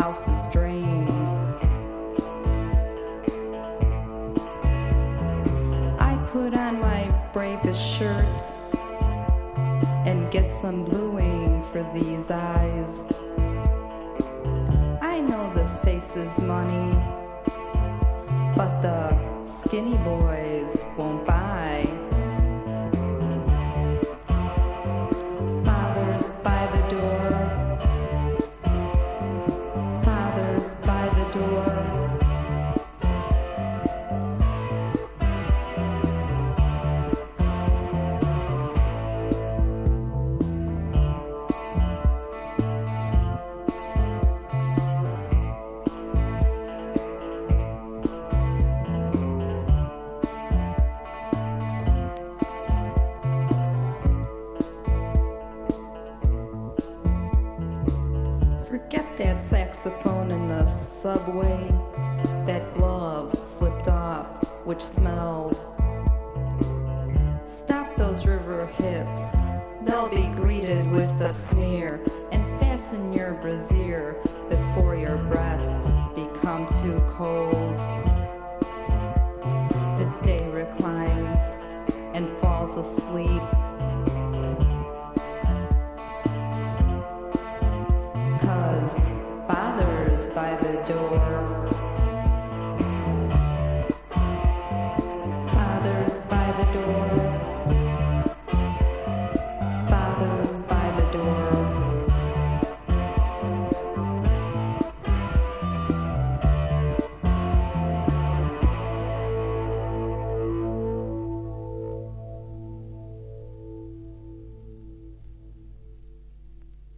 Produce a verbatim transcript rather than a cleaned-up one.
house is drained. I put on my bravest shirt and get some bluing for these eyes. I know this face is money, but the skinny boys won't buy. Fathers by the door, fathers by the door. Forget that saxophone in the subway. That glove slipped off, which smelled. Stop those river hips, they'll be greeted with a sneer. And fasten your brassiere before your breasts become too cold. The day reclines and falls asleep.